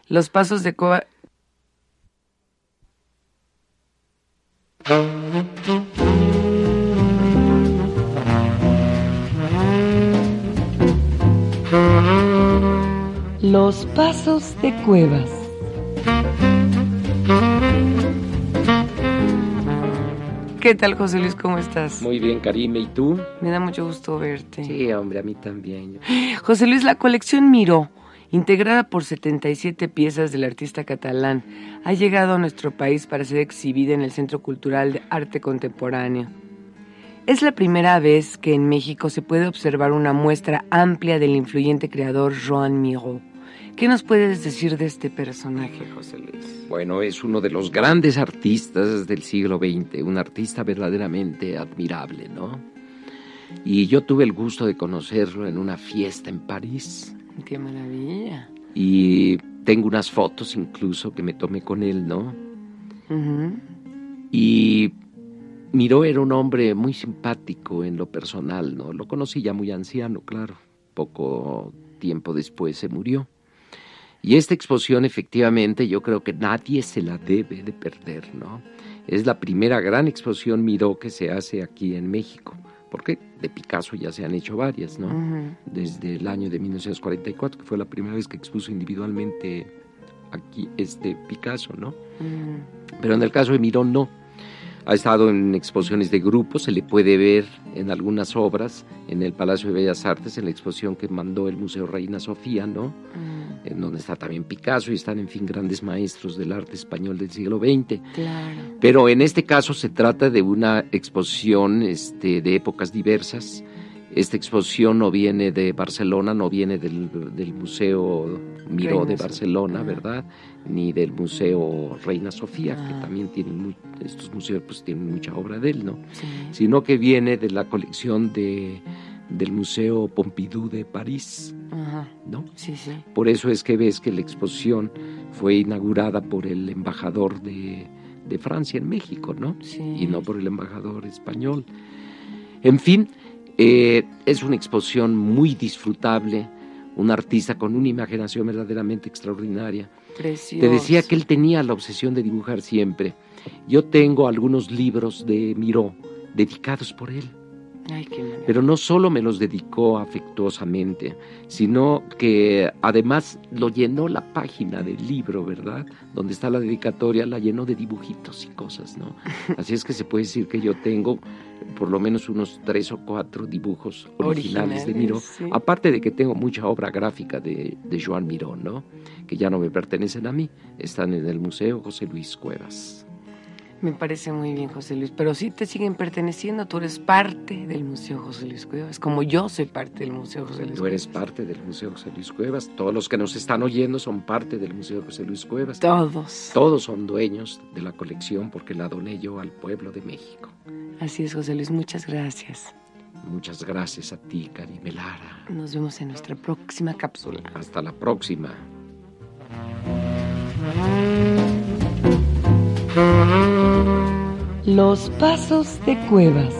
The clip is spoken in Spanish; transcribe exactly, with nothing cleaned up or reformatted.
Los pasos de Cuevas. Los pasos de Cuevas. ¿Qué tal, José Luis? ¿Cómo estás? Muy bien, Karime. ¿Y tú? Me da mucho gusto verte. Sí, hombre, a mí también. José Luis, la colección Miró, integrada por setenta y siete piezas del artista catalán, ha llegado a nuestro país para ser exhibida en el Centro Cultural de Arte Contemporáneo. Es la primera vez que en México se puede observar una muestra amplia del influyente creador Joan Miró. ¿Qué nos puedes decir de este personaje, José Luis? Bueno, es uno de los grandes artistas del siglo veinte, un artista verdaderamente admirable, ¿no? Y yo tuve el gusto de conocerlo en una fiesta en París. ¡Qué maravilla! Y tengo unas fotos incluso que me tomé con él, ¿no? Uh-huh. Y Miró era un hombre muy simpático en lo personal, ¿no? Lo conocí ya muy anciano, claro. Poco tiempo después se murió. Y esta exposición, efectivamente, yo creo que nadie se la debe de perder, ¿no? Es la primera gran exposición Miró que se hace aquí en México, porque de Picasso ya se han hecho varias, ¿no? Uh-huh. Desde el año de mil novecientos cuarenta y cuatro, que fue la primera vez que expuso individualmente aquí este Picasso, ¿no? Uh-huh. Pero en el caso de Miró, no. Ha estado en exposiciones de grupos, se le puede ver en algunas obras, en el Palacio de Bellas Artes, en la exposición que mandó el Museo Reina Sofía, ¿no? Uh-huh. En donde está también Picasso y están, en fin, grandes maestros del arte español del siglo veinte. Claro. Pero en este caso se trata de una exposición este, de épocas diversas. Esta exposición no viene de Barcelona, no viene del, del Museo Miró de Barcelona, ¿verdad? Ni del Museo Reina Sofía, ah. que también tienen muy, estos museos pues tienen mucha obra de él, ¿no? Sí. Sino que viene de la colección de, del Museo Pompidou de París, Ajá. ¿no? Sí, sí. Por eso es que ves que la exposición fue inaugurada por el embajador de, de Francia en México, ¿no? Sí. Y no por el embajador español. En fin, eh, es una exposición muy disfrutable, un artista con una imaginación verdaderamente extraordinaria. Precioso. Te decía que él tenía la obsesión de dibujar siempre. Yo tengo algunos libros de Miró dedicados por él. Ay, qué maravilla. Pero no solo me los dedicó afectuosamente, sino que además lo llenó la página del libro, ¿verdad? Donde está la dedicatoria, la llenó de dibujitos y cosas, ¿no? Así es que se puede decir que yo tengo por lo menos unos tres o cuatro dibujos originales, originales de Miró, sí. Aparte de que tengo mucha obra gráfica de, de Joan Miró, ¿no? Que ya no me pertenecen a mí, están en el Museo José Luis Cuevas. Me parece muy bien, José Luis, pero sí te siguen perteneciendo, tú eres parte del Museo José Luis Cuevas, como yo soy parte del Museo José Luis Cuevas. Tú eres parte del Museo José Luis Cuevas, todos los que nos están oyendo son parte del Museo José Luis Cuevas. Todos. Todos son dueños de la colección porque la doné yo al pueblo de México. Así es, José Luis, muchas gracias. Muchas gracias a ti, Karime Lara. Nos vemos en nuestra próxima cápsula. Hasta la próxima. Los pasos de Cuevas.